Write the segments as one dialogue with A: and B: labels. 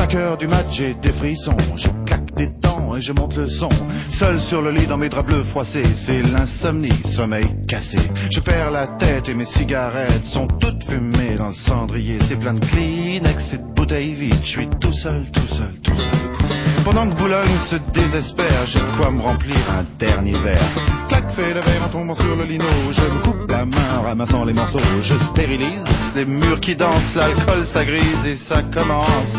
A: 5h du mat, j'ai des frissons. Je claque des dents et je monte le son. Seul sur le lit dans mes draps bleus froissés, c'est l'insomnie, sommeil cassé. Je perds la tête et mes cigarettes sont toutes fumées dans le cendrier. C'est plein de Kleenex et de bouteilles vides. Je suis tout seul. Pendant que Boulogne se désespère, j'ai de quoi me remplir un dernier verre. Clac, fais le verre en tombant sur le lino. Je me coupe la main en ramassant les morceaux. Je stérilise les murs qui dansent, l'alcool ça grise et ça commence.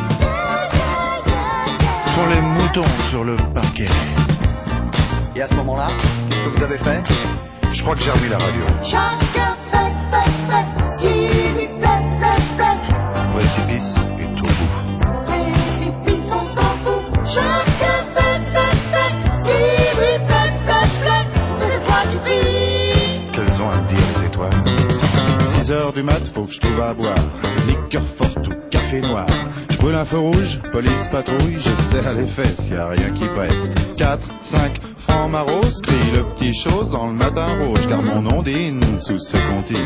A: Font les moutons sur le parquet.
B: Et à ce moment-là, qu'est-ce que vous avez fait?
A: Je crois que j'ai remis la radio.
C: Chacun fait ce qui lui plaît.
A: Précipice et tout bout.
C: Précipice, on s'en fout. Chacun fait ce qui lui plaît. Toutes les étoiles qui brillent.
A: Qu'elles ont à me dire les étoiles. 6h du mat, faut que je trouve à boire. Liqueur forte ou café noir. Je brûle un feu rouge, police patrouille, je serre les fesses, y a rien qui presse. 4, 5 francs maros, crie le petit chose dans le matin rouge, car mon ondine sous ce comptine.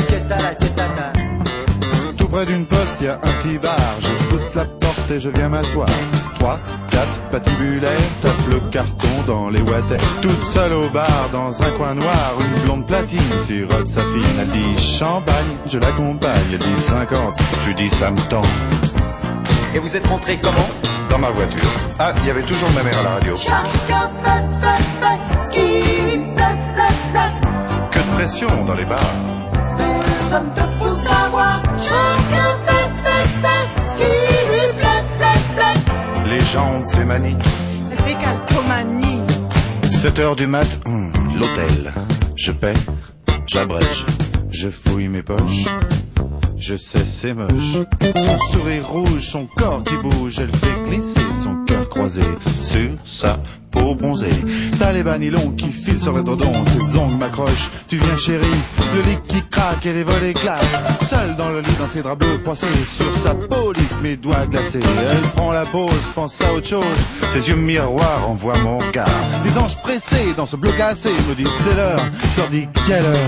A: Tout près d'une poste, y a un petit bar, je pousse la porte et je viens m'asseoir. 3, 4 patibulaires, tape le carton dans les water. Toute seule au bar, dans un coin noir, une blonde platine sirote sa fine. Elle dit champagne, je l'accompagne, elle dit 50, je lui dis ça me tend.
B: Et vous êtes rentré comment?
A: Dans ma voiture. Ah, il y avait toujours ma mère à la radio.
C: Chacun fait ce qui lui plaît.
A: Que de pression dans les bars.
C: Personne te pousse à voir. Chacun fait ce qui lui plaît.
A: Les gens ont ces manies.
D: C'était calcomanie.
A: 7h du mat, l'hôtel. Je paie, j'abrège, je fouille mes poches. Je sais, c'est moche. Son sourire rouge, son corps qui bouge, elle fait glisser son cœur croisé sur sa peau bronzée. T'as les bas nylons qui filent sur le dodon, ses ongles m'accrochent. Tu viens chérie, le lit qui craque et les volets claquent. Seule dans le lit, dans ses draps bleus froissés, sur sa peau lisse, mes doigts glacés. Elle prend la pause, pense à autre chose. Ses yeux miroirs envoient mon regard. Des anges pressés dans ce bloc cassé me disent c'est l'heure. Je leur dis quelle heure.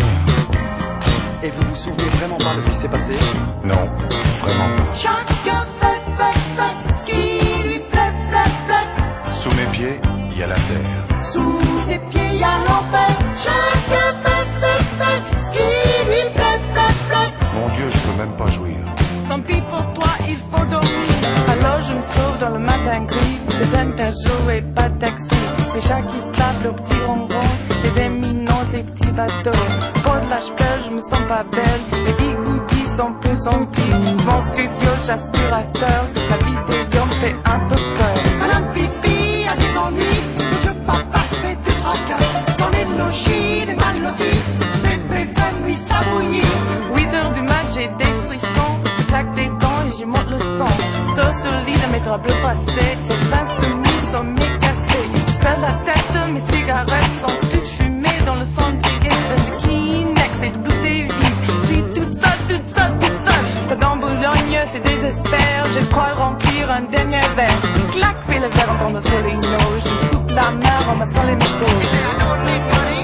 B: Et vous vous souvenez vraiment pas de ce qui s'est passé?
A: Non, vraiment pas.
C: Chacun fait ce qui lui plaît.
A: Sous mes pieds, il y a la terre.
C: Sous tes pieds, y a l'enfer. Chacun fait ce qui lui plaît.
A: Mon Dieu, je peux même pas jouir.
D: Tant pis pour toi, il faut dormir. Alors je me sauve dans le matin gris. C'est peine un jour et pas de taxi. Les chats qui se tapent le petit ronron. Les éminents, ces petits bateaux. Pour de l'âge je me sens pas belle. Les bigoudis sont plus emplis. Mon studio, j'aspirateur. La vidéo me fait un peu peur.
C: Madame Pipi a des ennuis. Monsieur Papa se fait du tracas. Dans les logis, des mal lotis. Bébé fait nuit s'abouillir.
D: 8h du mat, j'ai des frissons. Je claque des dents et je monte le son. Sur le lit de mes draps bleus froissés. C'est insoumis, sommeil cassé. Je perds la tête, mes cigarettes sont toutes fumées dans le cendrier. De Kleenex et de bouteilles vides. Je suis toute seule. T'as dans Boulogne, c'est désespère. Je crois remplir un dernier verre. Clac, fais le verre en tombant sur les notes. Je coupe la main en ramassant les morceaux.